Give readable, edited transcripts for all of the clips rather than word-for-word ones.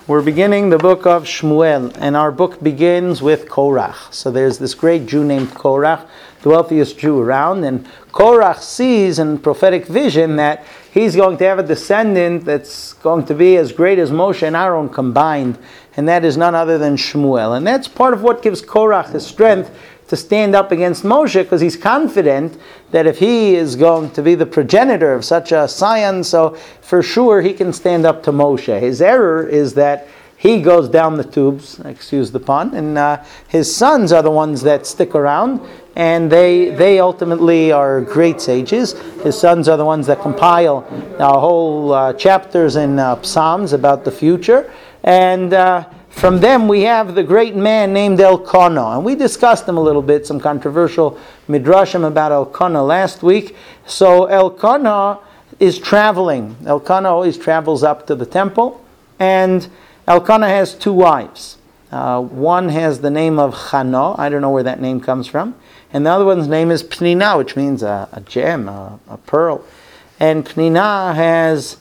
We're beginning the book of Shmuel, and our book begins with Korach. So there's this great Jew named Korach, the wealthiest Jew around, and Korach sees in prophetic vision that he's going to have a descendant that's going to be as great as Moshe and Aaron combined, and that is none other than Shmuel. And that's part of what gives Korach his strength to stand up against Moshe, because he's confident that if he is going to be the progenitor of such a scion, so for sure he can stand up to Moshe. His error is that he goes down the tubes, excuse the pun, and his sons are the ones that stick around, and they ultimately are great sages. His sons are the ones that compile whole chapters in Psalms about the future, and from them we have the great man named Elkanah, and we discussed him a little bit, some controversial midrashim about Elkanah last week. So Elkanah is traveling. Elkanah always travels up to the temple, and Elkanah has two wives. One has the name of Chana, I don't know where that name comes from, and the other one's name is Pnina, which means a gem, a pearl. And Pnina has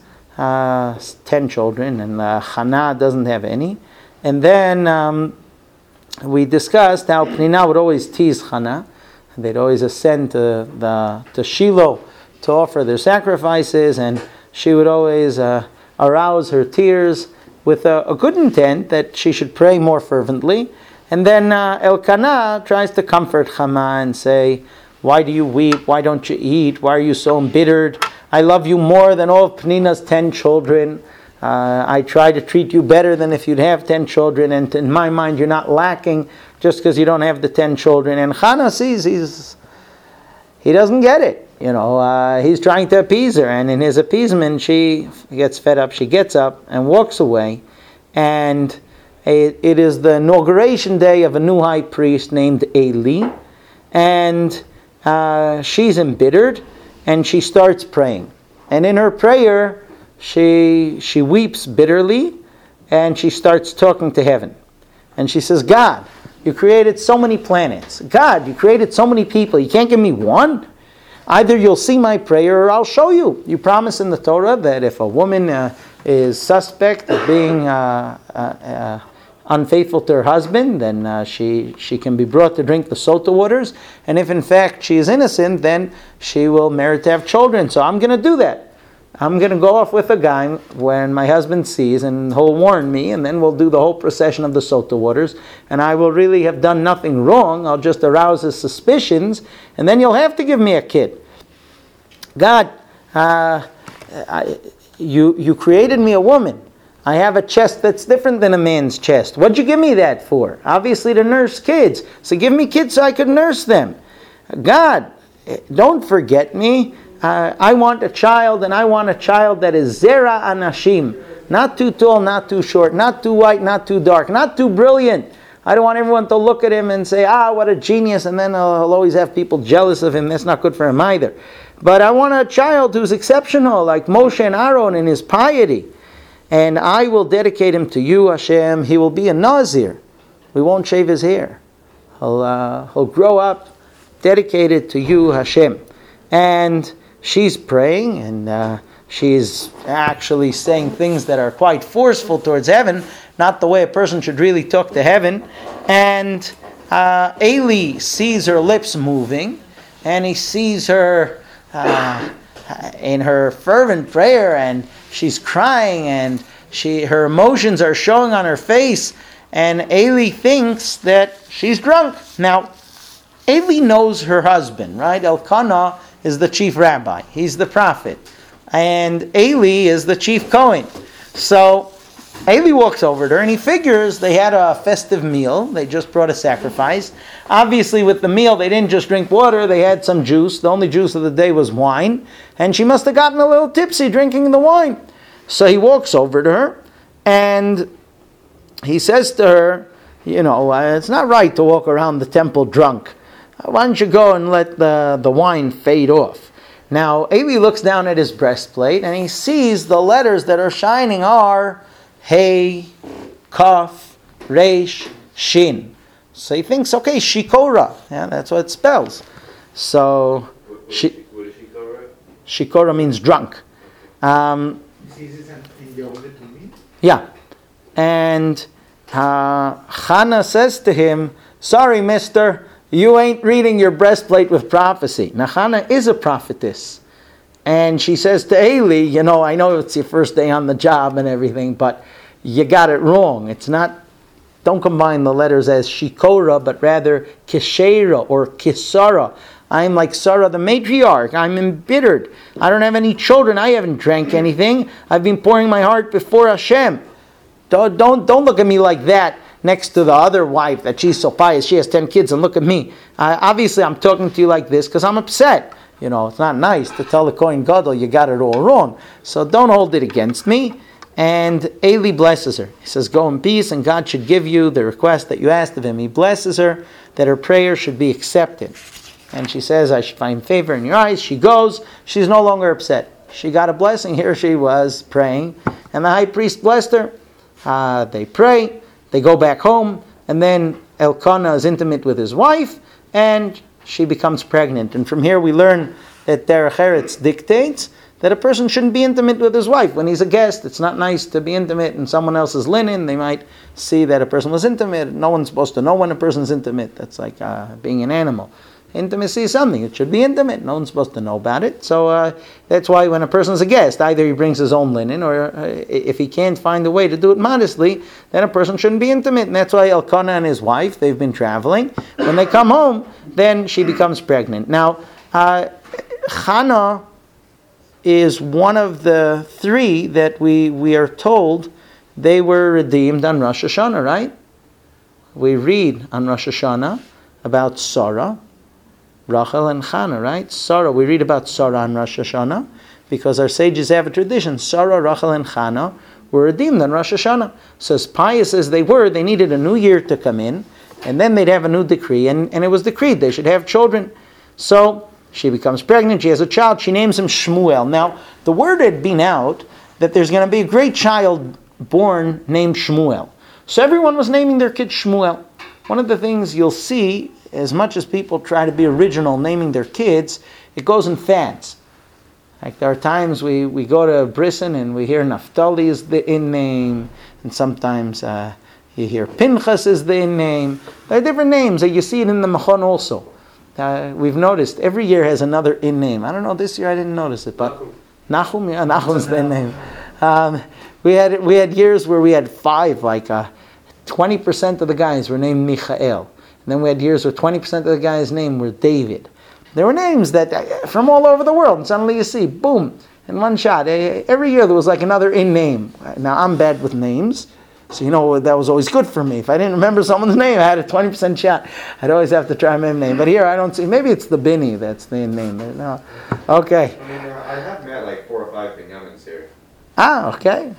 10 children, and Chana doesn't have any. And then we discussed how Pnina would always tease Chana. They'd always ascend to Shiloh to offer their sacrifices, and she would always arouse her tears with a good intent that she should pray more fervently. And then Elkanah tries to comfort Chana and say, "Why do you weep? Why don't you eat? Why are you so embittered? I love you more than all of Pnina's 10 children. I try to treat you better than if you'd have 10 children, and in my mind you're not lacking just because you don't have the 10 children. And Chana sees he doesn't get it. He's trying to appease her, and in his appeasement she gets fed up. She gets up and walks away, and it is the inauguration day of a new high priest named Eli, and she's embittered, and she starts praying. And in her prayer, she weeps bitterly, and she starts talking to heaven. And she says, "God, you created so many planets. God, you created so many people. You can't give me one? Either you'll see my prayer or I'll show you. You promise in the Torah that if a woman is suspect of being unfaithful to her husband, then she can be brought to drink the sota waters. And if in fact she is innocent, then she will merit to have children. So I'm going to do that. I'm going to go off with a guy when my husband sees, and he'll warn me, and then we'll do the whole procession of the sota waters, and I will really have done nothing wrong. I'll just arouse his suspicions, and then you'll have to give me a kid. God, you created me a woman. I have a chest that's different than a man's chest. What'd you give me that for? Obviously to nurse kids. So give me kids so I could nurse them. God, don't forget me. I want a child, and I want a child that is Zera Anashim. Not too tall, not too short, not too white, not too dark, not too brilliant. I don't want everyone to look at him and say, what a genius, and then he'll always have people jealous of him. That's not good for him either. But I want a child who's exceptional, like Moshe and Aaron in his piety. And I will dedicate him to you, Hashem. He will be a Nazir. We won't shave his hair. He'll grow up dedicated to you, Hashem." And she's praying, and she's actually saying things that are quite forceful towards heaven, not the way a person should really talk to heaven. And Eli sees her lips moving, and he sees her in her fervent prayer, and she's crying, and her emotions are showing on her face, and Eli thinks that she's drunk. Now, Eli knows her husband, right? Elkanah is the chief rabbi. He's the prophet. And Eli is the chief Kohen. So Eli walks over to her, and he figures they had a festive meal. They just brought a sacrifice. Obviously, with the meal, they didn't just drink water. They had some juice. The only juice of the day was wine. And she must have gotten a little tipsy drinking the wine. So he walks over to her, and he says to her, it's not right to walk around the temple drunk. Why don't you go and let the wine fade off? Now, Eli looks down at his breastplate, and he sees the letters that are shining are Hey, Kaf, Resh, Shin. So he thinks, okay, Shikora. Yeah, that's what it spells. So, what is Shikora? Shikora means drunk. This is in the Old Testament? Yeah. And Hannah says to him, sorry, mister, you ain't reading your breastplate with prophecy. Now, Hannah is a prophetess. And she says to Eli, I know it's your first day on the job and everything, but you got it wrong. It's not, don't combine the letters as Shikora, but rather Kishera or Kisara. I'm like Sarah the matriarch. I'm embittered. I don't have any children. I haven't drank anything. I've been pouring my heart before Hashem. Don't look at me like that next to the other wife that she's so pious. She has 10 kids and look at me. Obviously, I'm talking to you like this because I'm upset. It's not nice to tell the Kohen Gadol you got it all wrong. So don't hold it against me. And Eli blesses her. He says, go in peace and God should give you the request that you asked of him. He blesses her that her prayer should be accepted. And she says, I should find favor in your eyes. She goes. She's no longer upset. She got a blessing. Here she was praying. And the high priest blessed her. They pray. They go back home. And then Elkanah is intimate with his wife. And she becomes pregnant. And from here we learn that Derech Eretz dictates that a person shouldn't be intimate with his wife. When he's a guest, it's not nice to be intimate in someone else's linen. They might see that a person was intimate. No one's supposed to know when a person's intimate. That's like being an animal. Intimacy is something. It should be intimate. No one's supposed to know about it. So that's why when a person's a guest, either he brings his own linen, or if he can't find a way to do it modestly, then a person shouldn't be intimate. And that's why Elkanah and his wife, they've been traveling. When they come home, then she becomes pregnant. Now, Hannah is one of the three that we are told they were redeemed on Rosh Hashanah, right? We read on Rosh Hashanah about Sarah, Rachel and Hannah, right? Sarah, we read about Sarah on Rosh Hashanah because our sages have a tradition. Sarah, Rachel, and Hannah were redeemed on Rosh Hashanah. So as pious as they were, they needed a new year to come in, and then they'd have a new decree, and it was decreed they should have children. So she becomes pregnant, she has a child, she names him Shmuel. Now, the word had been out that there's going to be a great child born named Shmuel. So everyone was naming their kid Shmuel. One of the things you'll see, as much as people try to be original naming their kids, it goes in fads. Like there are times we go to Brisson and we hear Naphtali is the in name, and sometimes you hear Pinchas is the in name. There are different names, you see it in the Machon also. We've noticed every year has another in name. I don't know, this year I didn't notice it, but Nachum, yeah, Nachum's the in name. We had years where we had 5, like 20% of the guys were named Michael. And then we had years where 20% of the guys' name were David. There were names that from all over the world, and suddenly you see, boom, in one shot. Every year there was like another in name. Now I'm bad with names, so that was always good for me. If I didn't remember someone's name, I had a 20% shot. I'd always have to try my name. But here I don't see. Maybe it's the Bini that's the in name. No. Okay. I mean, I have met like 4 or 5 Binyamin's here. Okay.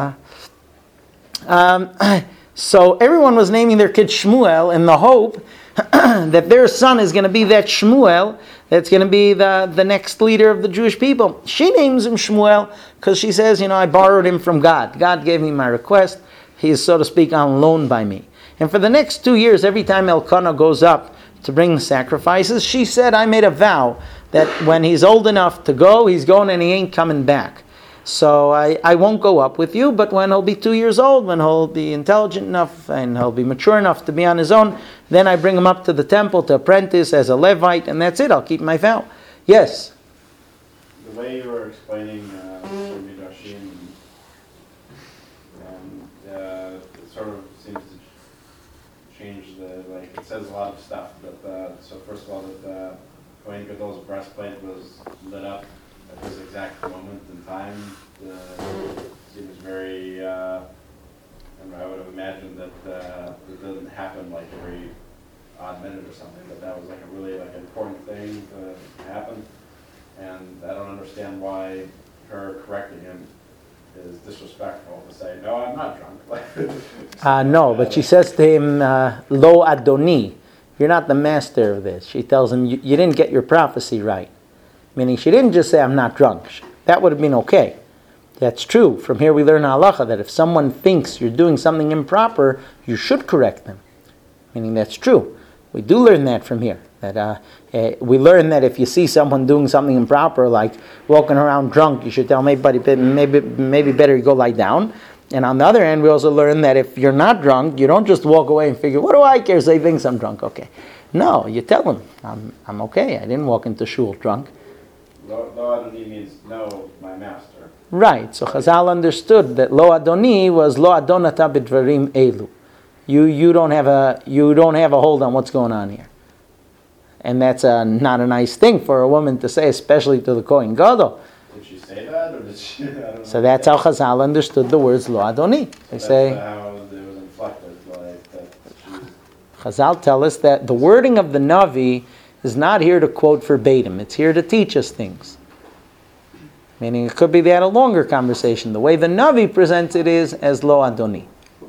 So everyone was naming their kid Shmuel in the hope that their son is going to be that Shmuel that's going to be the next leader of the Jewish people. She names him Shmuel because she says, I borrowed him from God. God gave me my request. He is, so to speak, on loan by me. And for the next 2 years, every time Elkanah goes up to bring the sacrifices, she said, I made a vow that when he's old enough to go, he's going and he ain't coming back. So I won't go up with you, but when he'll be 2 years old, when he'll be intelligent enough and he'll be mature enough to be on his own, then I bring him up to the temple to apprentice as a Levite, and that's it. I'll keep my vow. Yes? The way you were explaining Midrashim, it sort of seems to change it says a lot of stuff. But so first of all, that Kohen Gadol's breastplate was lit up at this exact moment in time. Seems very, I would have imagined that it doesn't happen like every odd minute or something, but that was like a really important thing to happen. And I don't understand why her correcting him is disrespectful to say, no, I'm not drunk. No, but she says to him, Lo Adoni, you're not the master of this. She tells him, you didn't get your prophecy right. Meaning she didn't just say, I'm not drunk. That would have been okay. That's true. From here we learn halacha that if someone thinks you're doing something improper, you should correct them. Meaning that's true. We do learn that from here. That we learn that if you see someone doing something improper, like walking around drunk, you should tell maybe better you go lie down. And on the other hand, we also learn that if you're not drunk, you don't just walk away and figure, what do I care? So he thinks I'm drunk. Okay. No, you tell him, I'm okay. I didn't walk into shul drunk. Lo Adoni means no, my master. Right. So Chazal understood that Lo Adoni was Lo Adonata b'dvarim elu. You don't have a hold on what's going on here. And that's not a nice thing for a woman to say, especially to the Kohen Gadol. Did she say that, or did she? I don't know. So that's how Chazal understood the words Lo Adoni. They say how it was inflected, like that. Chazal tell us that the wording of the Navi is not here to quote verbatim. It's here to teach us things. Meaning it could be they had a longer conversation. The way the Navi presents it is as Lo Adoni.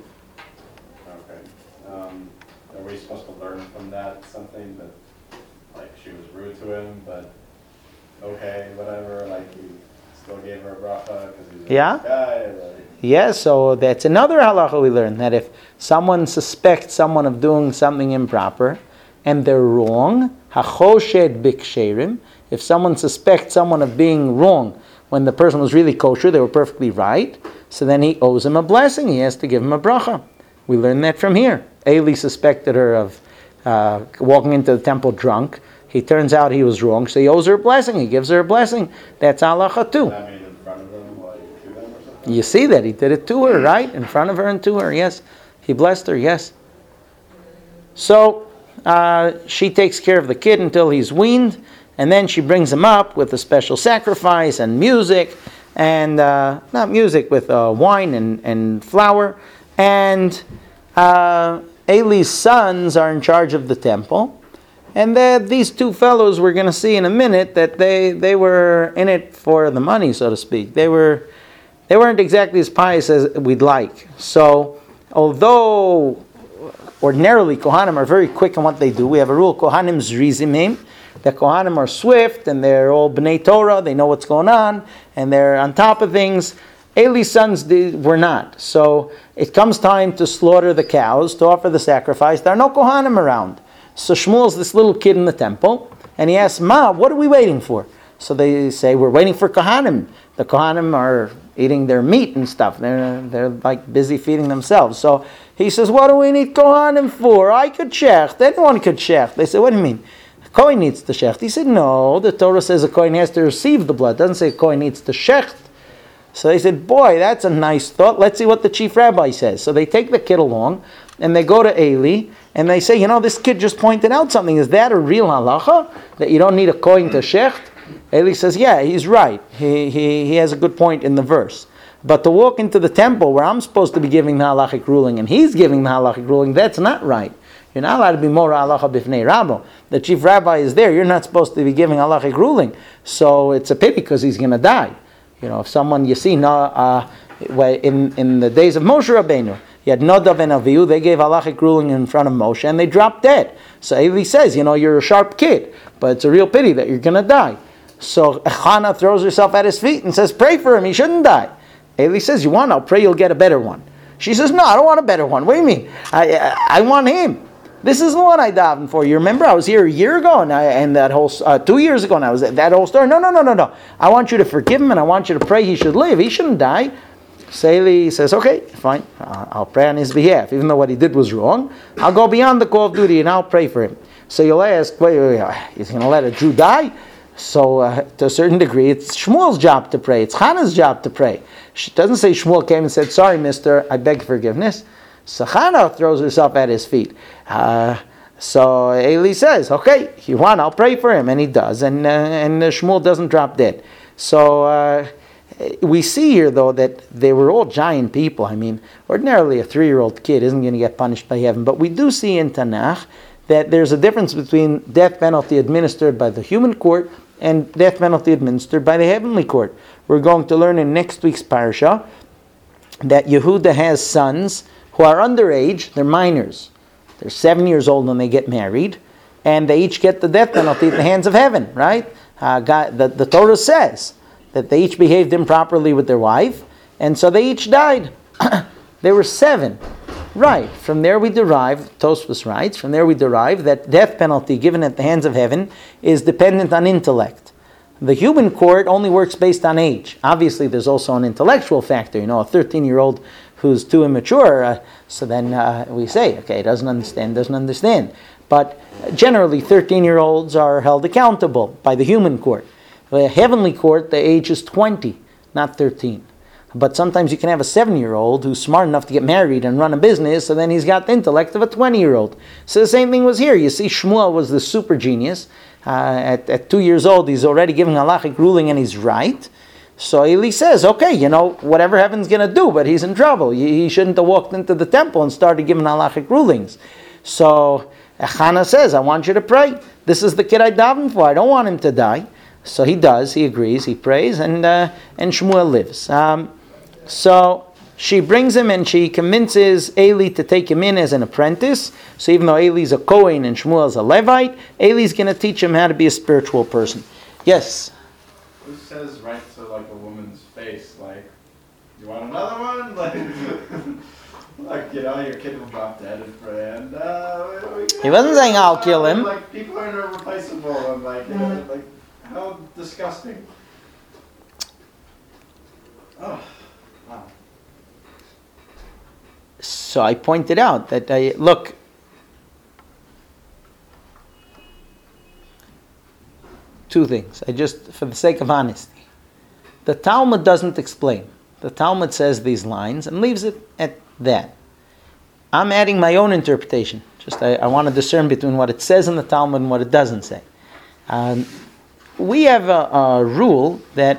Okay. Are we supposed to learn from that something that, like, she was rude to him, but okay, whatever, like, he still gave her a bracha because he's a nice guy? Like, Yeah, so that's another halacha we learn, that if someone suspects someone of doing something improper and they're wrong, hachoshed biksherim, if someone suspects someone of being wrong when the person was really kosher, they were perfectly right, so then he owes him a blessing, he has to give him a bracha. We learn that from here. Eli suspected her of walking into the temple drunk. He turns out he was wrong, so he owes her a blessing, he gives her a blessing. That's halacha too. I mean, in front of them, like, to them or something? You see that, he did it to her, right? In front of her and to her, yes. He blessed her, yes. So, she takes care of the kid until he's weaned, and then she brings him up with a special sacrifice and music, and not music, with wine and flour. And Eli's sons are in charge of the temple. And these two fellows, we're going to see in a minute, that they were in it for the money, so to speak. They weren't exactly as pious as we'd like. So, although ordinarily Kohanim are very quick in what they do, we have a rule, Kohanim zrizimim. The Kohanim are swift, and they're all B'nai Torah, they know what's going on, and they're on top of things. Eli's sons were not. So it comes time to slaughter the cows, to offer the sacrifice. There are no Kohanim around. So Shmuel's this little kid in the temple, and he asks, Ma, what are we waiting for? So they say, we're waiting for Kohanim. The Kohanim are eating their meat and stuff. They're like busy feeding themselves. So he says, what do we need Kohanim for? I could shecht. Anyone could shecht. They say, what do you mean? A Kohen needs to shecht. He said, no, the Torah says a Kohen has to receive the blood. It doesn't say a Kohen needs to shecht. So they said, boy, that's a nice thought. Let's see what the chief rabbi says. So they take the kid along, and they go to Eli, and they say, this kid just pointed out something. Is that a real halacha? That you don't need a Kohen to shecht? Eli says, yeah, he's right. He has a good point in the verse. But to walk into the temple where I'm supposed to be giving the halachic ruling, and he's giving the halachic ruling, that's not right. You're not allowed to be more halacha b'fnei rabbo. The chief rabbi is there. You're not supposed to be giving halachic ruling. So it's a pity because he's going to die. If someone, you see, in the days of Moshe Rabbeinu, you had Nadav and Avihu, they gave halachic ruling in front of Moshe, and they dropped dead. So Eli says, you're a sharp kid, but it's a real pity that you're going to die. So Hannah throws herself at his feet and says, pray for him, he shouldn't die. Eli says, you want? I'll pray you'll get a better one. She says, no, I don't want a better one. What do you mean? I want him. This is the one I davened for. You remember I was here a year ago, and that whole 2 years ago, and I was that whole story. No. I want you to forgive him, and I want you to pray he should live. He shouldn't die. So Eli says, okay, fine. I'll pray on his behalf. Even though what he did was wrong, I'll go beyond the call of duty, and I'll pray for him. So you'll ask, wait, he's going to let a Jew die? So to a certain degree, it's Shmuel's job to pray. It's Hannah's job to pray. She doesn't say Shmuel came and said, sorry, mister, I beg forgiveness. So Hannah throws herself at his feet. So Eli says, okay, if you want, I'll pray for him. And he does. And Shmuel doesn't drop dead. So we see here, though, that they were all giant people. I mean, ordinarily a 3-year-old kid isn't going to get punished by heaven. But we do see in Tanakh that there's a difference between death penalty administered by the human court and death penalty administered by the heavenly court. We're going to learn in next week's parasha that Yehuda has sons who are underage, they're minors. They're 7 years old when they get married, and they each get the death penalty at the hands of heaven, right? The Torah says that they each behaved improperly with their wife, and so they each died. They were 7. Right, from there we derive, Tosfos writes, from there we derive that death penalty given at the hands of heaven is dependent on intellect. The human court only works based on age. Obviously, there's also an intellectual factor. A 13-year-old who's too immature, so then we say, okay, doesn't understand. But generally, 13-year-olds are held accountable by the human court. The heavenly court, the age is 20, not 13. But sometimes you can have a 7-year-old who's smart enough to get married and run a business, so then he's got the intellect of a 20-year-old. So the same thing was here. You see, Shmuel was the super genius. At 2 years old, he's already giving halachic ruling and he's right. So Eli says, okay, whatever heaven's going to do, but he's in trouble. He shouldn't have walked into the temple and started giving halachic rulings. So Hannah says, I want you to pray. This is the kid I daven for. I don't want him to die. So he does. He agrees. He prays, and Shmuel lives. So she brings him and she convinces Eli to take him in as an apprentice. So even though Eli's a Kohen and Shmuel's a Levite, Eli's going to teach him how to be a spiritual person. Yes? Who says right to like a woman's face, like, you want another one? Like, your kid will drop dead and pray, and he wasn't saying I'll kill him. Like, people are irreplaceable, and like how disgusting. Oh, wow. So I pointed out that, look, two things. For the sake of honesty. The Talmud doesn't explain. The Talmud says these lines and leaves it at that. I'm adding my own interpretation. I want to discern between what it says in the Talmud and what it doesn't say. We have a rule that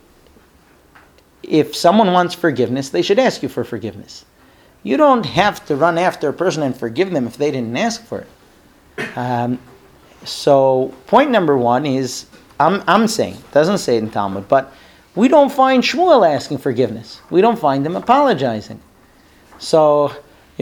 if someone wants forgiveness, they should ask you for forgiveness. You don't have to run after a person and forgive them if they didn't ask for it. So point number one is, I'm saying, it doesn't say it in Talmud, but we don't find Shmuel asking forgiveness. We don't find him apologizing. So,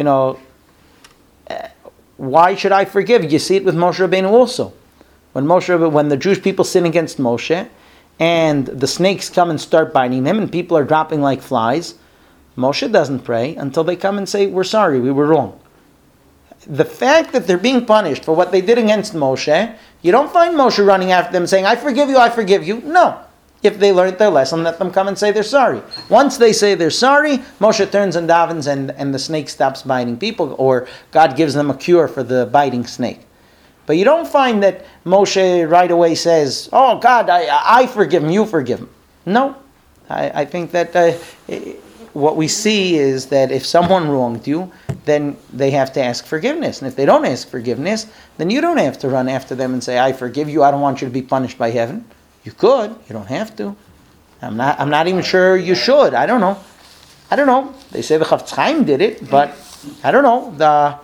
why should I forgive? You see it with Moshe Rabbeinu also. When the Jewish people sin against Moshe, and the snakes come and start biting them, and people are dropping like flies, Moshe doesn't pray until they come and say, we're sorry, we were wrong. The fact that they're being punished for what they did against Moshe, you don't find Moshe running after them saying, I forgive you, I forgive you. No. If they learned their lesson, let them come and say they're sorry. Once they say they're sorry, Moshe turns and davens and the snake stops biting people, or God gives them a cure for the biting snake. But you don't find that Moshe right away says, oh God, I forgive him, you forgive him. No. I think that what we see is that if someone wronged you, then they have to ask forgiveness. And if they don't ask forgiveness, then you don't have to run after them and say, I forgive you, I don't want you to be punished by heaven. You could, you don't have to. I'm not even sure you should. I don't know. They say the Chafetz Chaim did it, but I don't know.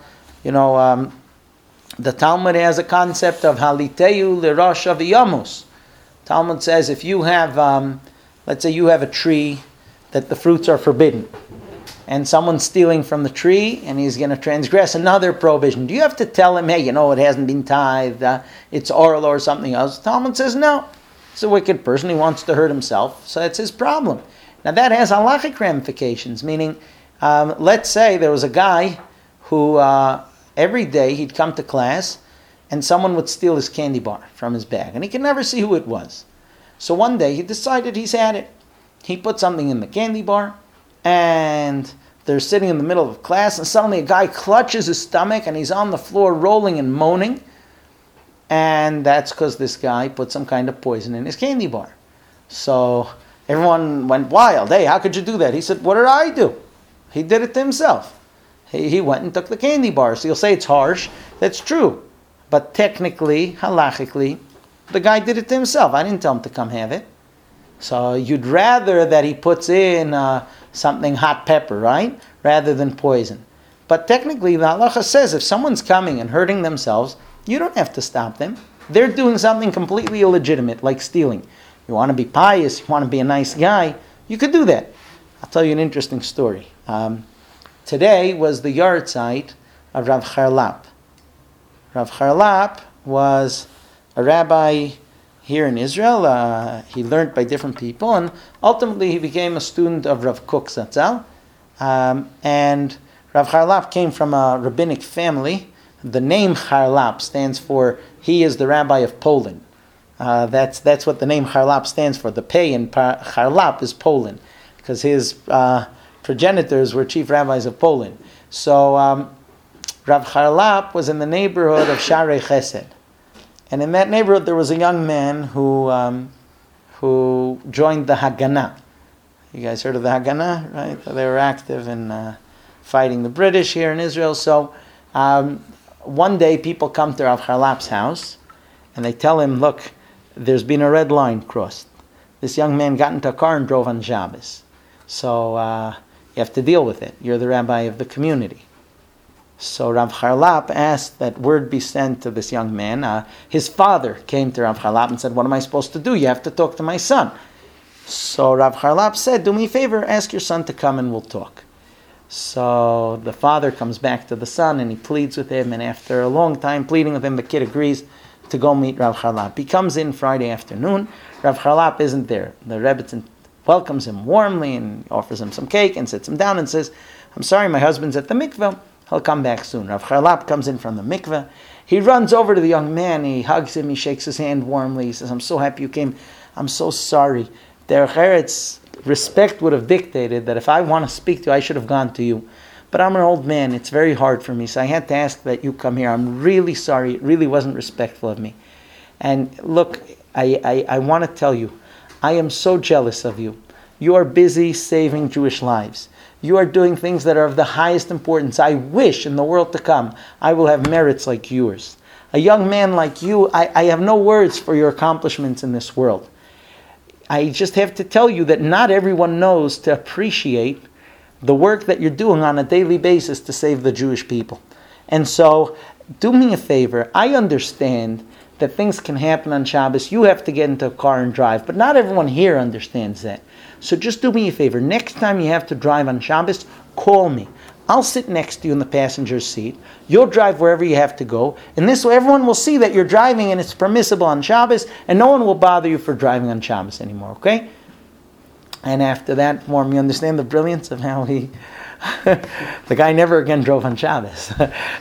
The Talmud has a concept of haliteyu l'rosh aviyamus. Talmud says if you have, let's say you have a tree that the fruits are forbidden, and someone's stealing from the tree, and he's going to transgress another prohibition. Do you have to tell him, hey, it hasn't been tithed, it's oral or something else? Talmud says no. He's a wicked person. He wants to hurt himself, so that's his problem. Now that has halachic ramifications, meaning, let's say there was a guy who every day he'd come to class and someone would steal his candy bar from his bag, and he could never see who it was. So one day he decided he's had it. He put something in the candy bar, and they're sitting in the middle of class, and suddenly a guy clutches his stomach and he's on the floor rolling and moaning. And that's because this guy put some kind of poison in his candy bar. So everyone went wild. Hey, how could you do that? He said, what did I do? He did it to himself. He went and took the candy bar. So you'll say it's harsh. That's true. But technically, halachically, the guy did it to himself. I didn't tell him to come have it. So you'd rather that he puts in something hot pepper, right? Rather than poison. But technically, the halacha says if someone's coming and hurting themselves, you don't have to stop them. They're doing something completely illegitimate, like stealing. You want to be pious, you want to be a nice guy, you could do that. I'll tell you an interesting story. Today was the yahrzeit of Rav Charlap. Rav Charlap was a rabbi here in Israel. He learned by different people, and ultimately he became a student of Rav Kook Zatzal. And Rav Charlap came from a rabbinic family. The name Charlap stands for, he is the rabbi of Poland. That's what the name Charlap stands for. The pay in Charlap is Poland, because his progenitors were chief rabbis of Poland. So Rav Charlap was in the neighborhood of Sharei Chesed. And in that neighborhood there was a young man who joined the Haganah. You guys heard of the Haganah, right? They were active in fighting the British here in Israel. So one day people come to Rav Charlap's house and they tell him, look, there's been a red line crossed. This young man got into a car and drove on Shabbos. So you have to deal with it. You're the rabbi of the community. So Rav Charlap asked that word be sent to this young man. His father came to Rav Charlap and said, what am I supposed to do? You have to talk to my son. So Rav Charlap said, do me a favor, ask your son to come and we'll talk. So the father comes back to the son and he pleads with him, and after a long time pleading with him, the kid agrees to go meet Rav Charlap. He comes in Friday afternoon. Rav Charlap isn't there. The Rebbetzin welcomes him warmly and offers him some cake and sits him down and says, I'm sorry, my husband's at the mikveh. He'll come back soon. Rav Charlap comes in from the mikveh. He runs over to the young man. He hugs him. He shakes his hand warmly. He says, I'm so happy you came. I'm so sorry. Derech Eretz, respect would have dictated that if I want to speak to you, I should have gone to you. But I'm an old man. It's very hard for me. So I had to ask that you come here. I'm really sorry. It really wasn't respectful of me. And look, I want to tell you, I am so jealous of you. You are busy saving Jewish lives. You are doing things that are of the highest importance. I wish in the world to come I will have merits like yours. A young man like you, I have no words for your accomplishments in this world. I just have to tell you that not everyone knows to appreciate the work that you're doing on a daily basis to save the Jewish people. And so, do me a favor. I understand that things can happen on Shabbos. You have to get into a car and drive, but not everyone here understands that. So just do me a favor. Next time you have to drive on Shabbos, call me. I'll sit next to you in the passenger seat. You'll drive wherever you have to go. And this way everyone will see that you're driving and it's permissible on Shabbos, and no one will bother you for driving on Shabbos anymore, okay? And after that form, you understand the brilliance of how he... the guy never again drove on Shabbos.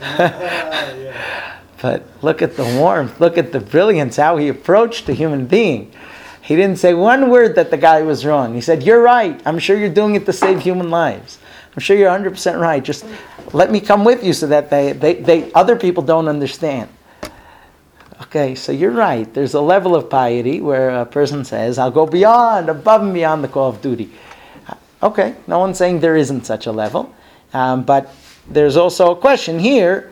But look at the warmth, look at the brilliance, how he approached a human being. He didn't say one word that the guy was wrong. He said, you're right. I'm sure you're doing it to save human lives. I'm sure you're 100% right. Just let me come with you so that they other people don't understand. Okay, so you're right. There's a level of piety where a person says, I'll go above and beyond the call of duty. Okay, no one's saying there isn't such a level. But there's also a question here.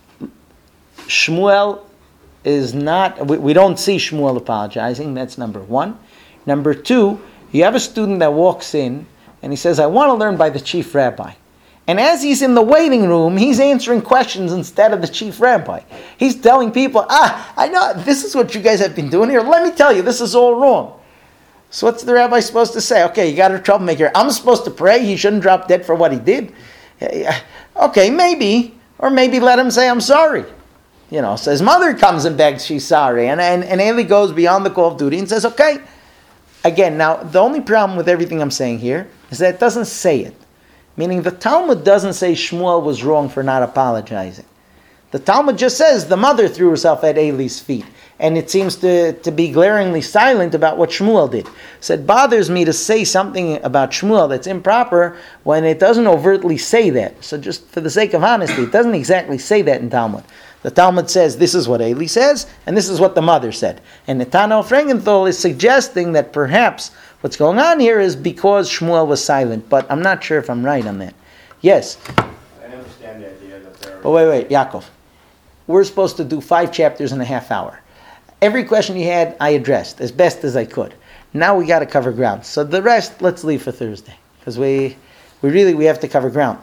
Shmuel is not, we don't see Shmuel apologizing. That's number one. Number two, you have a student that walks in and he says, I want to learn by the chief rabbi. And as he's in the waiting room, he's answering questions instead of the chief rabbi. He's telling people, I know, this is what you guys have been doing here. Let me tell you, this is all wrong. So what's the rabbi supposed to say? Okay, you got a troublemaker. I'm supposed to pray. He shouldn't drop dead for what he did. Okay, maybe. Or maybe let him say, I'm sorry. You know, so his mother comes and begs she's sorry. And Eli goes beyond the call of duty and says, okay. Again, now, the only problem with everything I'm saying here is that it doesn't say it. Meaning the Talmud doesn't say Shmuel was wrong for not apologizing. The Talmud just says the mother threw herself at Eli's feet. And it seems to be glaringly silent about what Shmuel did. So it bothers me to say something about Shmuel that's improper when it doesn't overtly say that. So just for the sake of honesty, it doesn't exactly say that in Talmud. The Talmud says this is what Eli says, and this is what the mother said. And Netano Frankenthal is suggesting that perhaps what's going on here is because Shmuel was silent. But I'm not sure if I'm right on that. Yes? I understand the idea that there are... Oh, wait, Yaakov. We're supposed to do 5 chapters in a half hour. Every question you had, I addressed as best as I could. Now we got to cover ground. So the rest, let's leave for Thursday. Because we have to cover ground.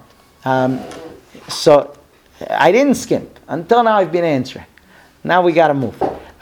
So I didn't skimp. Until now I've been answering. Now we got to move.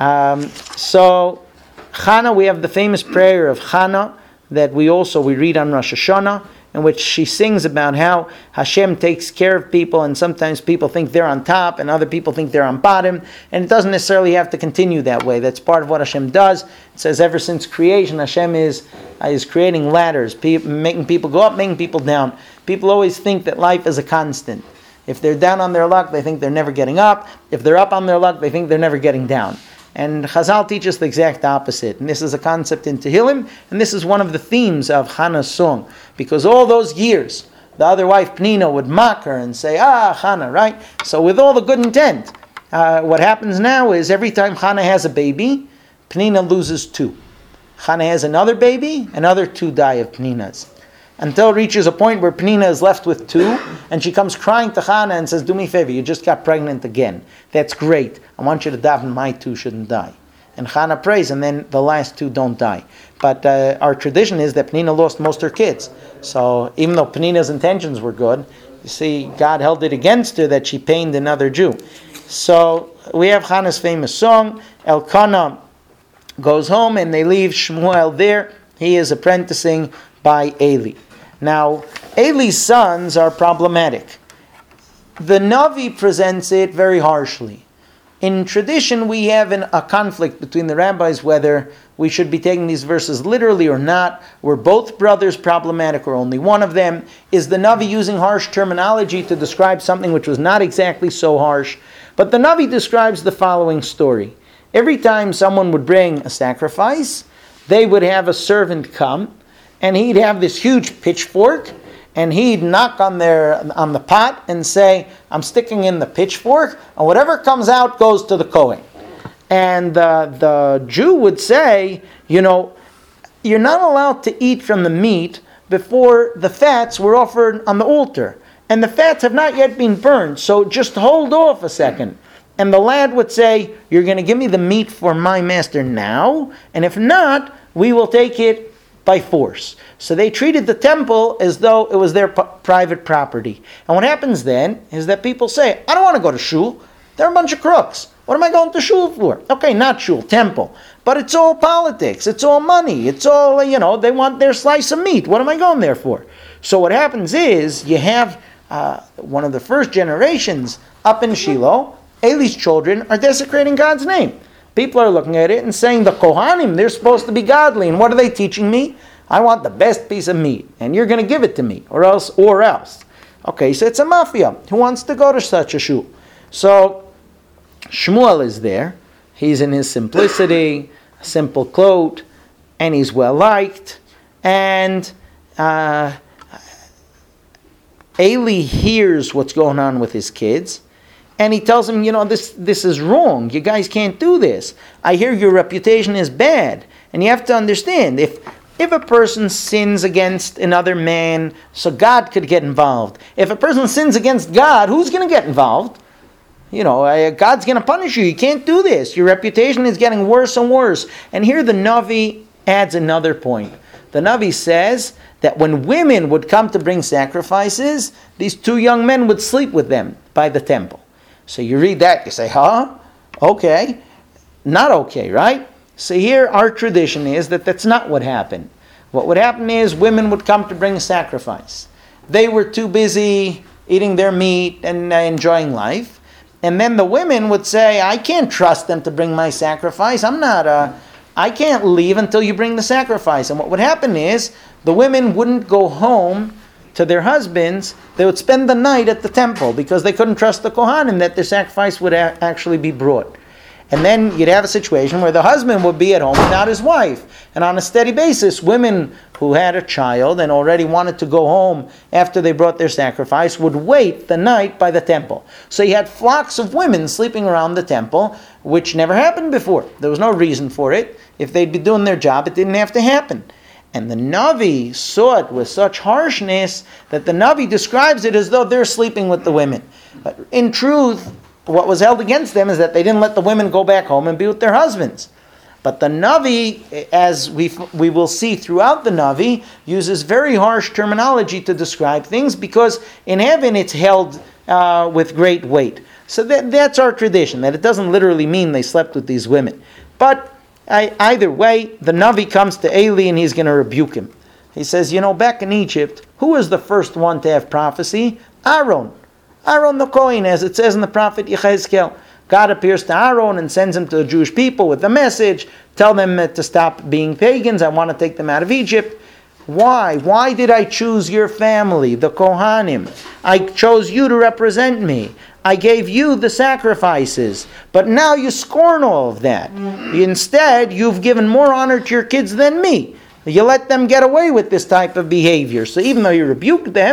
So Chana, we have the famous prayer of Chana that we read on Rosh Hashanah, in which she sings about how Hashem takes care of people, and sometimes people think they're on top and other people think they're on bottom, and it doesn't necessarily have to continue that way. That's part of what Hashem does. It says ever since creation, Hashem is creating ladders, making people go up, making people down. People always think that life is a constant. If they're down on their luck, they think they're never getting up. If they're up on their luck, they think they're never getting down. And Chazal teaches the exact opposite. And this is a concept in Tehillim, and this is one of the themes of Chana's song. Because all those years the other wife, Penina, would mock her and say, Hannah, right? So with all the good intent, what happens now is every time Hannah has a baby, Penina loses 2. Hannah has another baby, another 2 die of Penina's. Until it reaches a point where Penina is left with 2, and she comes crying to Hannah and says, do me a favor, you just got pregnant again. That's great. I want you to daven, my 2 shouldn't die. And Hannah prays, and then the last 2 don't die. But our tradition is that Penina lost most of her kids. So even though Penina's intentions were good, you see, God held it against her that she pained another Jew. So we have Hannah's famous song. Elkanah goes home, and they leave Shmuel there. He is apprenticing by Eli. Now, Eli's sons are problematic. The Navi presents it very harshly. In tradition, we have a conflict between the rabbis whether we should be taking these verses literally or not. Were both brothers problematic or only one of them? Is the Navi using harsh terminology to describe something which was not exactly so harsh? But the Navi describes the following story. Every time someone would bring a sacrifice, they would have a servant come, and he'd have this huge pitchfork, and he'd knock on the pot and say, I'm sticking in the pitchfork, and whatever comes out goes to the Kohen. And the Jew would say, you're not allowed to eat from the meat before the fats were offered on the altar. And the fats have not yet been burned, so just hold off a second. And the lad would say, you're going to give me the meat for my master now, and if not, we will take it by force. So they treated the temple as though it was their private property. And what happens then is that people say, I don't want to go to shul. They're a bunch of crooks. What am I going to shul for? Okay, not shul, temple. But it's all politics. It's all money. It's all, they want their slice of meat. What am I going there for? So what happens is you have one of the first generations up in Shiloh. Eli's children are desecrating God's name. People are looking at it and saying, the Kohanim, they're supposed to be godly. And what are they teaching me? I want the best piece of meat. And you're going to give it to me. Or else. Okay, so it's a mafia. Who wants to go to such a shul? So Shmuel is there. He's in his simplicity, a simple coat, and he's well liked. And Eli hears what's going on with his kids. And he tells him, this is wrong. You guys can't do this. I hear your reputation is bad. And you have to understand, if a person sins against another man, so God could get involved. If a person sins against God, who's going to get involved? God's going to punish you. You can't do this. Your reputation is getting worse and worse. And here the Navi adds another point. The Navi says that when women would come to bring sacrifices, these 2 young men would sleep with them by the temple. So you read that, you say, okay, not okay, right? So here our tradition is that that's not what happened. What would happen is women would come to bring a sacrifice. They were too busy eating their meat and enjoying life. And then the women would say, I can't trust them to bring my sacrifice. I can't leave until you bring the sacrifice. And what would happen is the women wouldn't go home to their husbands. They would spend the night at the temple because they couldn't trust the Kohanim that their sacrifice would actually be brought. And then you'd have a situation where the husband would be at home without his wife. And on a steady basis, women who had a child and already wanted to go home after they brought their sacrifice would wait the night by the temple. So you had flocks of women sleeping around the temple, which never happened before. There was no reason for it. If they'd be doing their job, it didn't have to happen. And the Navi saw it with such harshness that the Navi describes it as though they're sleeping with the women. But in truth, what was held against them is that they didn't let the women go back home and be with their husbands. But the Navi, as we will see throughout the Navi, uses very harsh terminology to describe things because in heaven it's held with great weight. So that's our tradition, that it doesn't literally mean they slept with these women. But either way, the Navi comes to Eli and he's going to rebuke him. He says, back in Egypt, who was the first one to have prophecy? Aaron the Kohen, as it says in the prophet Yechezkel. God appears to Aaron and sends him to the Jewish people with a message. Tell them to stop being pagans. I want to take them out of Egypt. Why? Why did I choose your family, the Kohanim? I chose you to represent me. I gave you the sacrifices. But now you scorn all of that. Instead, you've given more honor to your kids than me. You let them get away with this type of behavior. So even though you rebuked them,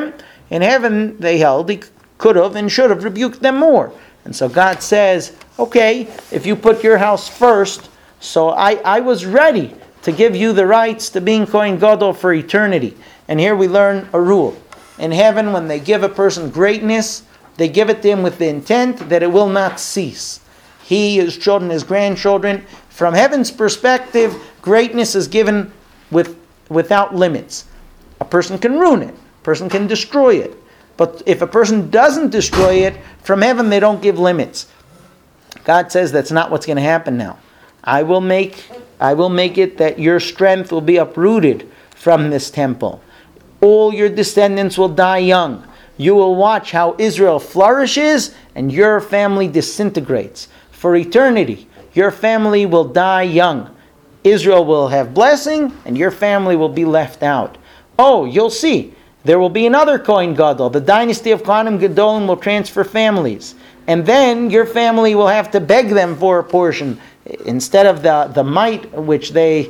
In heaven, they held he could have and should have rebuked them more. And so God says, okay, if you put your house first, so I was ready to give you the rights to being Kohen Gadol for eternity. And here we learn a rule. In heaven, when they give a person greatness, they give it to him with the intent that it will not cease. He, his children, his grandchildren. From heaven's perspective, greatness is given without limits. A person can ruin it. A person can destroy it. But if a person doesn't destroy it, from heaven they don't give limits. God says that's not what's going to happen now. I will make it that your strength will be uprooted from this temple. All your descendants will die young. You will watch how Israel flourishes and your family disintegrates. For eternity, your family will die young. Israel will have blessing and your family will be left out. Oh, you'll see. There will be another Kohen Gadol. The dynasty of Kohanim Gedolim will transfer families. And then your family will have to beg them for a portion. Instead of the might which they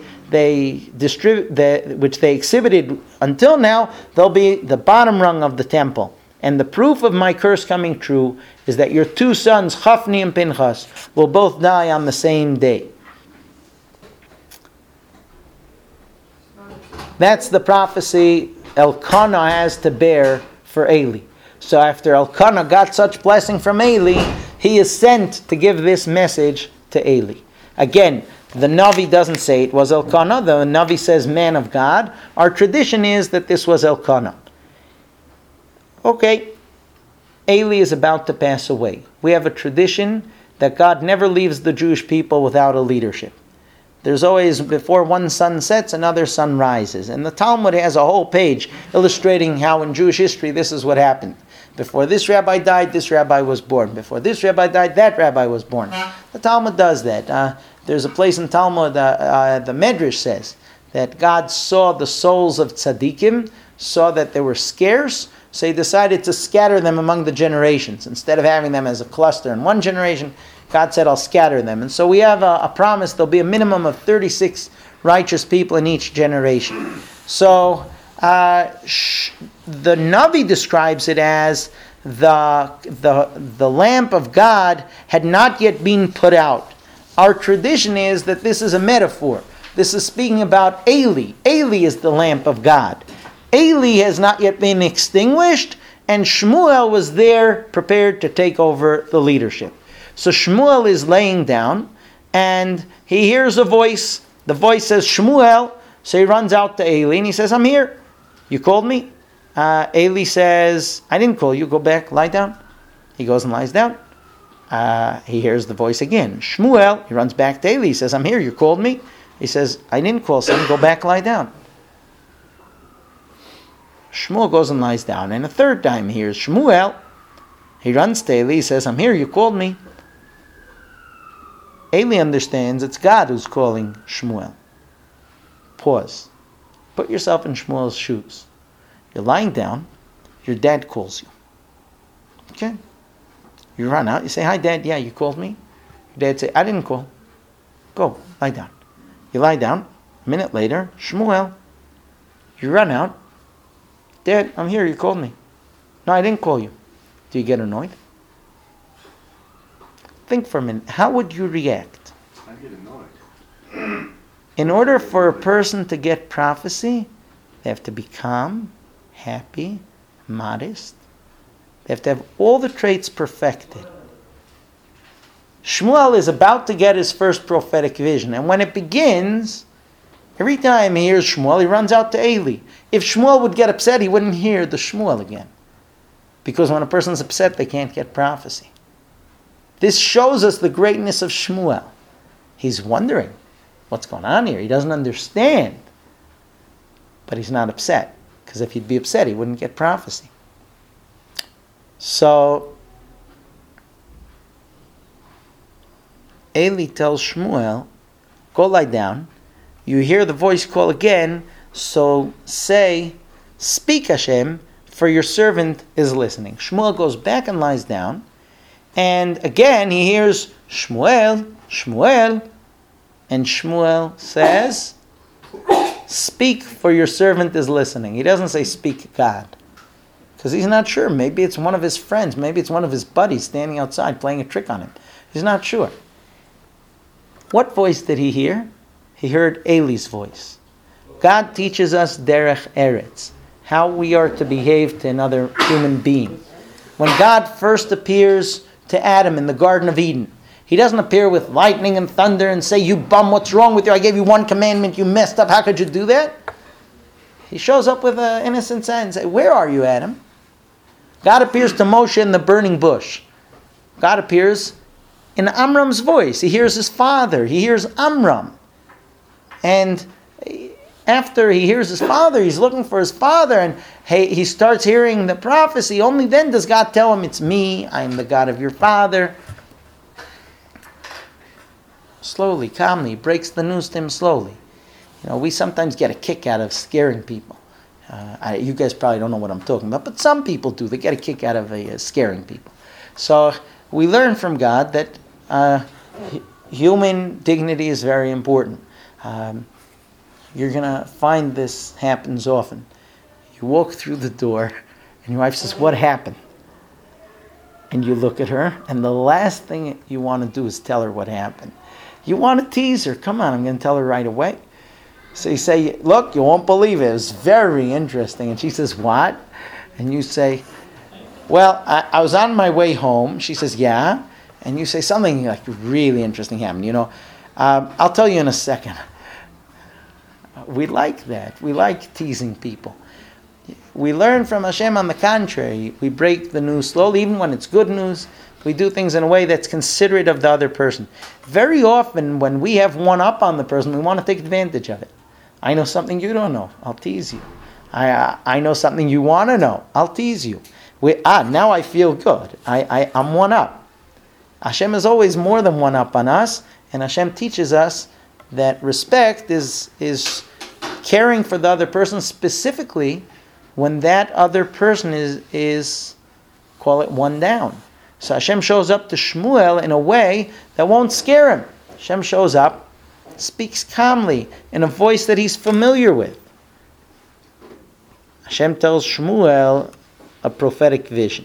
exhibited until now, they'll be the bottom rung of the temple. And the proof of my curse coming true is that your two sons, Chafni and Pinchas, will both die on the same day. That's the prophecy Elkanah has to bear for Eli. So after Elkanah got such blessing from Eli, he is sent to give this message to Eli. Again, the Navi doesn't say it was Elkanah. The Navi says man of God. Our tradition is that this was Elkanah. Okay, Eli is about to pass away. We have a tradition that God never leaves the Jewish people without a leadership. There's always, before one sun sets, another sun rises. And the Talmud has a whole page illustrating how in Jewish history this is what happened. Before this rabbi died, this rabbi was born. Before this rabbi died, that rabbi was born. The Talmud does that. There's a place in Talmud, the Medrash says, that God saw the souls of tzaddikim, saw that they were scarce, so he decided to scatter them among the generations. Instead of having them as a cluster in one generation, God said, I'll scatter them. And so we have a promise there'll be a minimum of 36 righteous people in each generation. So the Navi describes it as the lamp of God had not yet been put out. Our tradition is that this is a metaphor. This is speaking about Eli. Eli is the lamp of God. Eli has not yet been extinguished, and Shmuel was there prepared to take over the leadership. So Shmuel is laying down, and he hears a voice. The voice says, Shmuel. So he runs out to Eli, and he says, I'm here. You called me? Eli says, I didn't call you. Go back, lie down. He goes and lies down. He hears the voice again. Shmuel. He runs back to Eli. He says, I'm here. You called me? He says, I didn't call, son. Go back, lie down. Shmuel goes and lies down. And a third time he hears Shmuel. He runs to Eli. He says, I'm here. You called me. Eli understands it's God who's calling Shmuel. Pause. Put yourself in Shmuel's shoes. You're lying down. Your dad calls you. Okay? You run out. You say, hi, Dad. Yeah, you called me? Your dad says, I didn't call. Go. Lie down. You lie down. A minute later, Shmuel. You run out. Dad, I'm here. You called me. No, I didn't call you. Do you get annoyed? Think for a minute. How would you react? I get annoyed. In order for a person to get prophecy, they have to be calm, happy, modest. They have to have all the traits perfected. Shmuel is about to get his first prophetic vision. And when it begins, every time he hears Shmuel, he runs out to Eli. If Shmuel would get upset, he wouldn't hear the Shmuel again. Because when a person's upset, they can't get prophecy. This shows us the greatness of Shmuel. He's wondering, what's going on here? He doesn't understand. But he's not upset. Because if he'd be upset, he wouldn't get prophecy. So, Eli tells Shmuel, go lie down. You hear the voice call again, so say, speak Hashem, for your servant is listening. Shmuel goes back and lies down. And again, he hears, Shmuel, Shmuel. And Shmuel says, speak, for your servant is listening. He doesn't say, speak God. Because he's not sure. Maybe it's one of his friends. Maybe it's one of his buddies standing outside playing a trick on him. He's not sure. What voice did he hear? He heard Eli's voice. God teaches us derech eretz, how we are to behave to another human being. When God first appears to Adam in the Garden of Eden, he doesn't appear with lightning and thunder and say, "You bum, what's wrong with you? I gave you one commandment, you messed up, how could you do that?" He shows up with an innocent sign and says, "Where are you, Adam?" God appears to Moshe in the burning bush. God appears in Amram's voice. He hears his father. He hears Amram. And after he hears his father, he's looking for his father, and he starts hearing the prophecy. Only then does God tell him, "It's me, I am the God of your father." Slowly, calmly, breaks the news to him slowly. We sometimes get a kick out of scaring people. You guys probably don't know what I'm talking about, but some people do. They get a kick out of scaring people. So we learn from God that human dignity is very important. You're going to find this happens often. You walk through the door, and your wife says, "What happened?" And you look at her, and the last thing you want to do is tell her what happened. You want to tease her. "Come on, I'm going to tell her right away." So you say, "Look, you won't believe it. It was very interesting." And she says, "What?" And you say, "Well, I was on my way home." She says, "Yeah." And you say something like really interesting happened. I'll tell you in a second. We like that. We like teasing people. We learn from Hashem on the contrary. We break the news slowly, even when it's good news. We do things in a way that's considerate of the other person. Very often when we have one up on the person, we want to take advantage of it. I know something you don't know. I'll tease you. I know something you want to know. I'll tease you. Now I feel good. I'm one up. Hashem is always more than one up on us, and Hashem teaches us that respect is caring for the other person, specifically when that other person is call it one down. So Hashem shows up to Shmuel in a way that won't scare him. Hashem shows up, speaks calmly, in a voice that he's familiar with. Hashem tells Shmuel a prophetic vision.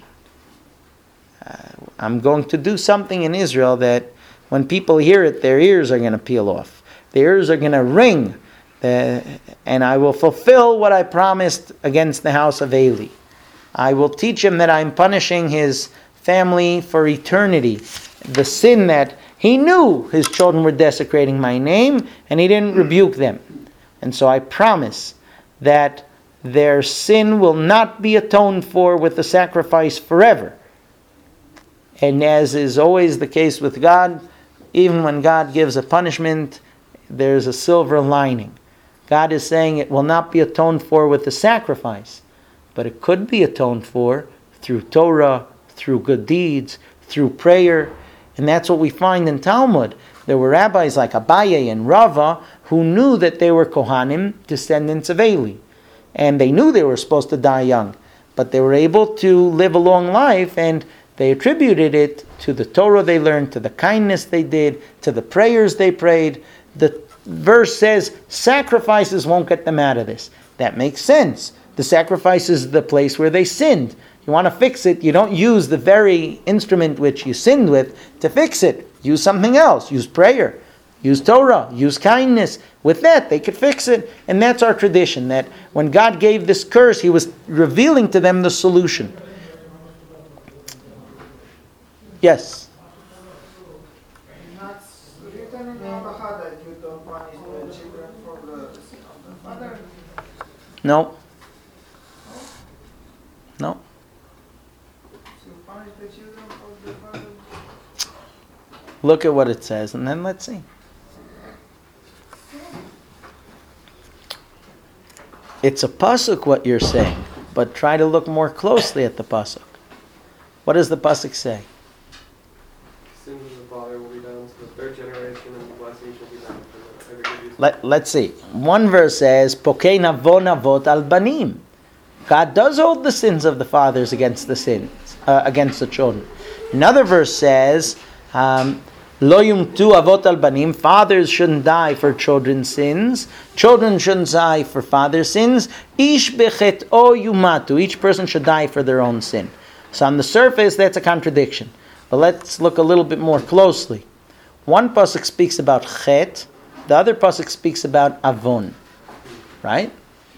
I'm going to do something in Israel that when people hear it, their ears are going to peel off. Their ears are going to ring. And I will fulfill what I promised against the house of Eli. I will teach him that I'm punishing his family for eternity. The sin that he knew his children were desecrating my name, and he didn't rebuke them. And so I promise that their sin will not be atoned for with the sacrifice forever. And as is always the case with God, even when God gives a punishment, there's a silver lining. God is saying it will not be atoned for with the sacrifice, but it could be atoned for through Torah, through good deeds, through prayer. And that's what we find in Talmud. There were rabbis like Abaye and Rava who knew that they were Kohanim, descendants of Eli. And they knew they were supposed to die young. But they were able to live a long life, and they attributed it to the Torah they learned, to the kindness they did, to the prayers they prayed. The verse says, sacrifices won't get them out of this. That makes sense. The sacrifice is the place where they sinned. You want to fix it, you don't use the very instrument which you sinned with to fix it. Use something else. Use prayer. Use Torah. Use kindness. With that, they could fix it. And that's our tradition, that when God gave this curse, He was revealing to them the solution. Yes? It's written in the Halacha that you don't punish the children for the sin of the father. No. No. So you punish the children for the father. Look at what it says, and then let's see. It's a pasuk what you're saying, but try to look more closely at the pasuk. What does the pasuk say? Sins of the father will be done to the third generation, and the blessing shall be done for every good use. Let's see. One verse says, Pokei navon avot al banim. God does hold the sins of the fathers against the children. Another verse says, Lo yumtu avot al banim. Fathers shouldn't die for children's sins. Children shouldn't die for father's sins. Ish bechet o yumatu. Each person should die for their own sin. So on the surface, that's a contradiction. But let's look a little bit more closely. One pasuk speaks about chet. The other pasuk speaks about avon. Right?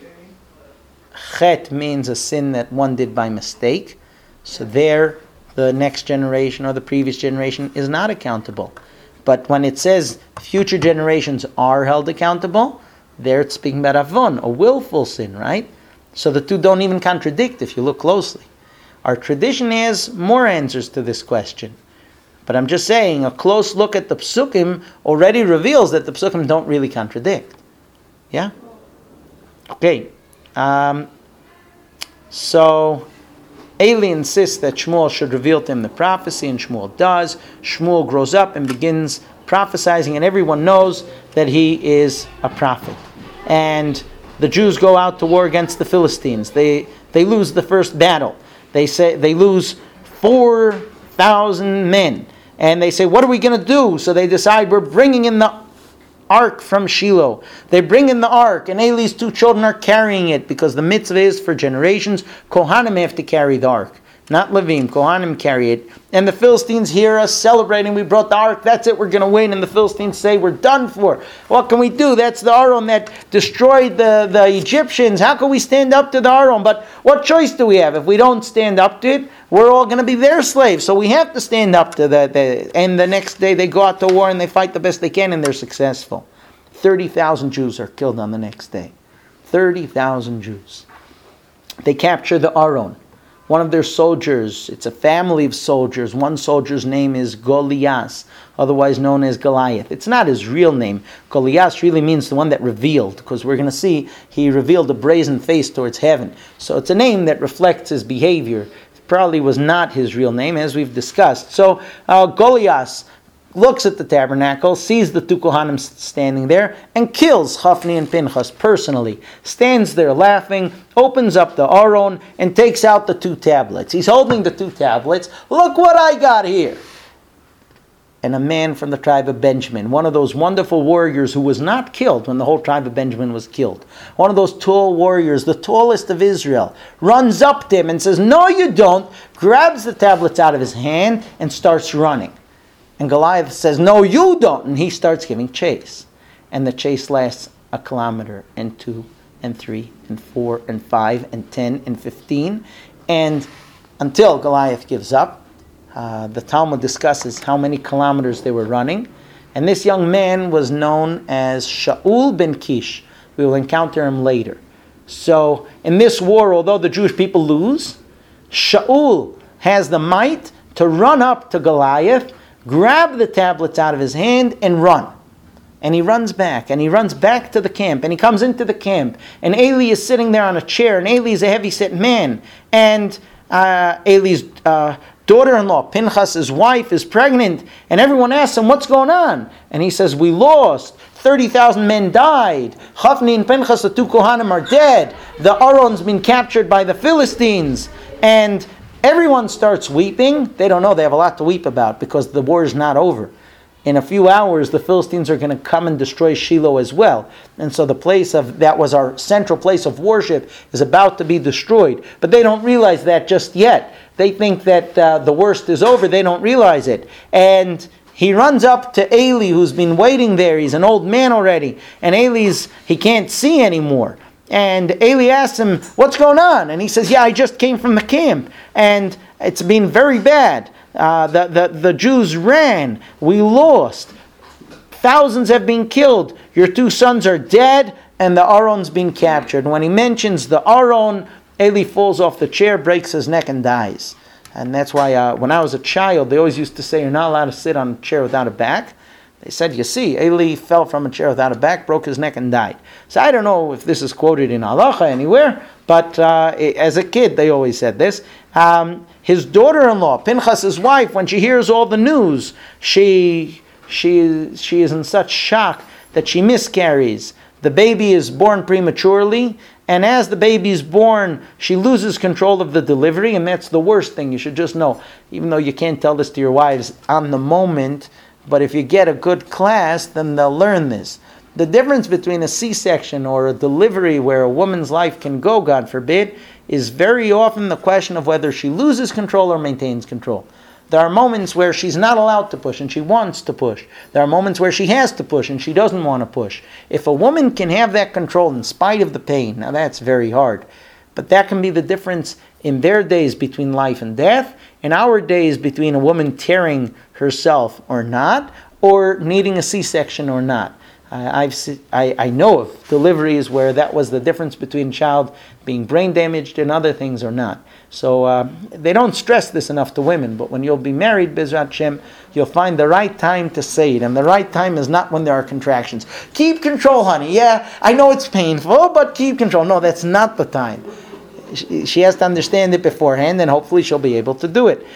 Chet means a sin that one did by mistake. So there, the next generation or the previous generation is not accountable. But when it says future generations are held accountable, there it's speaking about avon, a willful sin, right? So the two don't even contradict if you look closely. Our tradition has more answers to this question. But I'm just saying, a close look at the psukim already reveals that the psukim don't really contradict. Yeah? Okay. So Eli insists that Shmuel should reveal to him the prophecy, and Shmuel does. Shmuel grows up and begins prophesying, and everyone knows that he is a prophet. And the Jews go out to war against the Philistines. They lose the first battle. They say they lose 4,000 men. And they say, what are we going to do? So they decide, we're bringing in the ark from Shiloh. They bring in the ark, and Eli's 2 children are carrying it, because the mitzvah is for generations. Kohanim have to carry the ark, not Levim. Kohanim carry it. And the Philistines hear us celebrating, we brought the ark, that's it, we're going to win. And the Philistines say, we're done for. What can we do? That's the Aron that destroyed the Egyptians. How can we stand up to the Aron? But what choice do we have? If we don't stand up to it, we're all going to be their slaves. So we have to stand up to the and the next day they go out to war and they fight the best they can, and they're successful. 30,000 Jews are killed on the next day. 30,000 Jews. They capture the Aron. One of their soldiers, it's a family of soldiers. One soldier's name is Goliath, otherwise known as Goliath. It's not his real name. Goliath really means the one that revealed, because we're going to see he revealed a brazen face towards heaven. So it's a name that reflects his behavior. It probably was not his real name, as we've discussed. So Goliath looks at the tabernacle, sees the 2 Kohanim standing there, and kills Chafni and Pinchas personally. Stands there laughing, opens up the Aron, and takes out the 2 tablets. He's holding the 2 tablets. Look what I got here! And a man from the tribe of Benjamin, one of those wonderful warriors who was not killed when the whole tribe of Benjamin was killed, one of those tall warriors, the tallest of Israel, runs up to him and says, no you don't, grabs the tablets out of his hand and starts running. And Goliath says, no, you don't. And he starts giving chase. And the chase lasts 1 kilometer, and 2, and 3, and 4, and 5, and 10, and 15. And until Goliath gives up, the Talmud discusses how many kilometers they were running. And this young man was known as Shaul ben Kish. We will encounter him later. So in this war, although the Jewish people lose, Shaul has the might to run up to Goliath, grab the tablets out of his hand, and run. And he runs back, and he runs back to the camp, and he comes into the camp, and Eli is sitting there on a chair, and Eli is a heavy-set man, and Eli's daughter-in-law, Pinchas' wife, is pregnant, and everyone asks him, what's going on? And he says, we lost. 30,000 men died. Chafni and Pinchas, the 2 Kohanim, are dead. The Aron's been captured by the Philistines. And everyone starts weeping. They don't know. They have a lot to weep about because the war is not over. In a few hours, the Philistines are going to come and destroy Shiloh as well. And so the place that was our central place of worship is about to be destroyed. But they don't realize that just yet. They think that the worst is over. They don't realize it. And he runs up to Eli, who's been waiting there. He's an old man already. And he can't see anymore. And Eli asks him, what's going on? And he says, yeah, I just came from the camp. And it's been very bad. The Jews ran. We lost. Thousands have been killed. Your 2 sons are dead, and the Aron's been captured. And when he mentions the Aron, Eli falls off the chair, breaks his neck, and dies. And that's why when I was a child, they always used to say, you're not allowed to sit on a chair without a back. They said, you see, Eli fell from a chair without a back, broke his neck, and died. So I don't know if this is quoted in Halacha anywhere, but as a kid, they always said this. His daughter-in-law, Pinchas' wife, when she hears all the news, she is in such shock that she miscarries. The baby is born prematurely, and as the baby is born, she loses control of the delivery, and that's the worst thing. You should just know, even though you can't tell this to your wives on the moment, but if you get a good class, then they'll learn this. The difference between a C-section or a delivery where a woman's life can go, God forbid, is very often the question of whether she loses control or maintains control. There are moments where she's not allowed to push and she wants to push. There are moments where she has to push and she doesn't want to push. If a woman can have that control in spite of the pain, now that's very hard. But that can be the difference in their days between life and death, in our days between a woman tearing herself or not, or needing a C-section or not. I know of deliveries where that was the difference between a child being brain damaged and other things or not. So they don't stress this enough to women, but when you'll be married, Bezrat Hashem, you'll find the right time to say it, and the right time is not when there are contractions. Keep control, honey. Yeah, I know it's painful, but keep control. No, that's not the time. She has to understand it beforehand, and hopefully she'll be able to do it.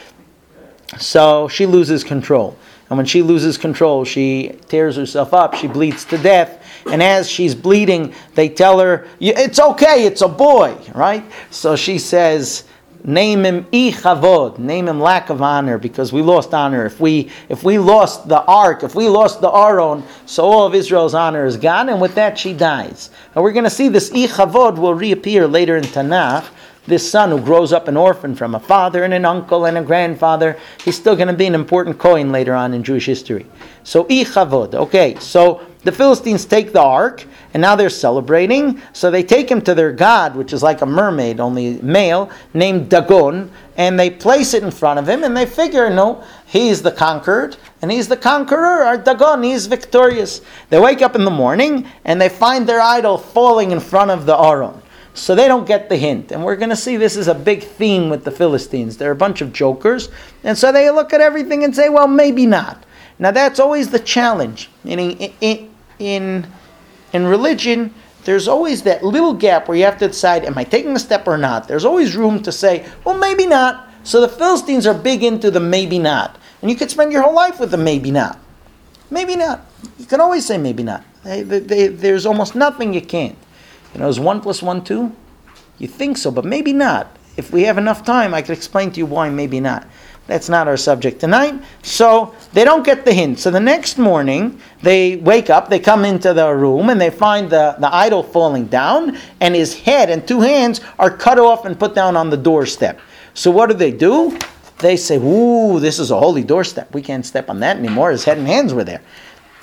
So she loses control. And when she loses control, she tears herself up, she bleeds to death. And as she's bleeding, they tell her, it's okay, it's a boy, right? So she says, name him I-Chavod, name him lack of honor, because we lost honor. If we lost the ark, if we lost the Aron, so all of Israel's honor is gone, and with that she dies. And we're going to see this I-Chavod will reappear later in Tanakh. This son who grows up an orphan from a father and an uncle and a grandfather, he's still going to be an important Kohen later on in Jewish history. So I-Chavod, okay, so the Philistines take the ark, and now they're celebrating. So they take him to their god, which is like a mermaid, only male, named Dagon, and they place it in front of him, and they figure, no, he's the conquered, and he's the conqueror, or Dagon, he's victorious. They wake up in the morning, and they find their idol falling in front of the Aron. So they don't get the hint. And we're going to see this is a big theme with the Philistines. They're a bunch of jokers, and so they look at everything and say, well, maybe not. Now that's always the challenge. Meaning in religion, there's always that little gap where you have to decide, am I taking a step or not? There's always room to say, well, maybe not. So the Philistines are big into the maybe not. And you could spend your whole life with the maybe not. Maybe not. You can always say maybe not. There's almost nothing you can't. Is 1 + 1 2? You think so, but maybe not. If we have enough time, I could explain to you why maybe not. That's not our subject tonight. So they don't get the hint. So the next morning, they wake up, they come into the room, and they find the idol falling down, and his head and 2 hands are cut off and put down on the doorstep. So what do? They say, ooh, this is a holy doorstep. We can't step on that anymore. His head and hands were there.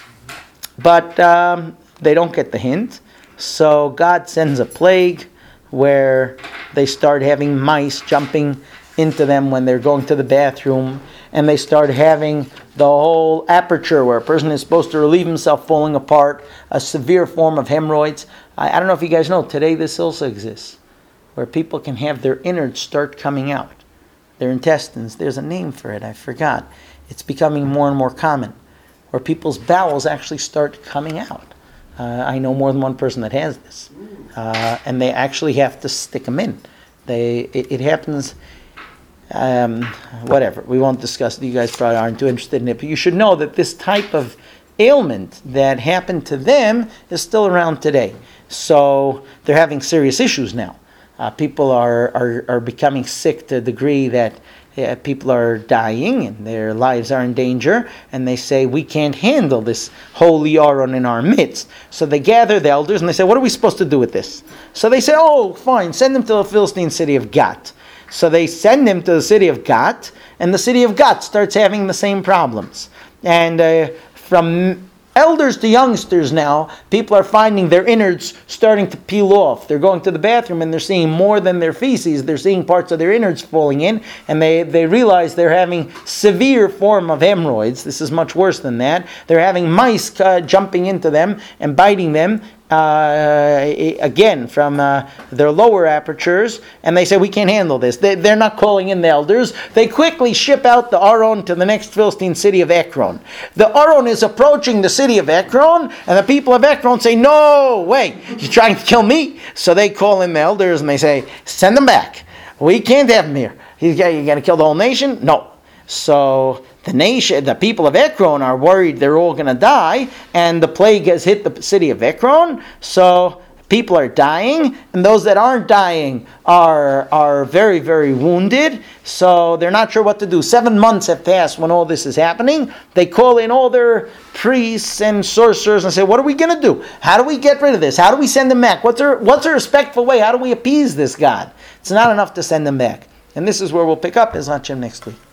But they don't get the hint. So God sends a plague where they start having mice jumping into them when they're going to the bathroom, and they start having the whole aperture where a person is supposed to relieve himself falling apart, a severe form of hemorrhoids. I don't know if you guys know, today this also exists, where people can have their innards start coming out, their intestines. There's a name for it, I forgot. It's becoming more and more common, where people's bowels actually start coming out. I know more than one person that has this. And they actually have to stick them in. It happens, whatever. We won't discuss it. You guys probably aren't too interested in it. But you should know that this type of ailment that happened to them is still around today. So they're having serious issues now. People are becoming sick to a degree that people are dying and their lives are in danger, and they say, we can't handle this holy Aron in our midst. So they gather the elders and they say, what are we supposed to do with this? So they say, oh, fine, send him to the Philistine city of Gat. So they send him to the city of Gat, and the city of Gat starts having the same problems. And from elders to youngsters now, people are finding their innards starting to peel off. They're going to the bathroom and they're seeing more than their feces. They're seeing parts of their innards falling in, and they realize they're having severe form of hemorrhoids. This is much worse than that. They're having mice jumping into them and biting them. Again, from their lower apertures, and they say, we can't handle this. They're not calling in the elders. They quickly ship out the Aron to the next Philistine city of Ekron. The Aron is approaching the city of Ekron, and the people of Ekron say, no, wait, you're trying to kill me? So they call in the elders, and they say, send them back. We can't have him here. You're going to kill the whole nation? No. So the people of Ekron are worried they're all going to die, and the plague has hit the city of Ekron. So people are dying, and those that aren't dying are very, very wounded, so they're not sure what to do. 7 months have passed when all this is happening. They call in all their priests and sorcerers and say, what are we going to do? How do we get rid of this? How do we send him back? What's a respectful way? How do we appease this God? It's not enough to send him back. And this is where we'll pick up Ezrat Hashem next week.